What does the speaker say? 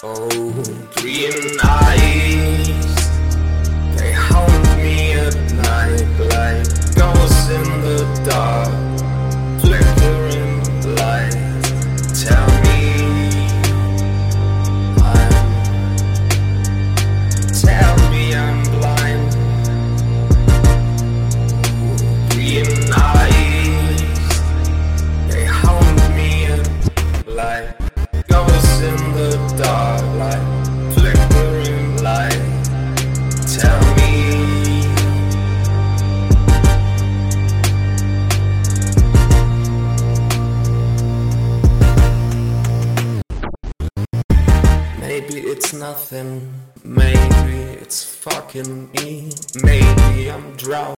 Oh, green eyes, they haunt me at night like ghosts in the dark, flickering light. Tell me I'm blind. Green eyes, they haunt me at like ghosts in the dark, like flickering light. Tell me maybe it's nothing, maybe it's fucking me, maybe I'm drowning.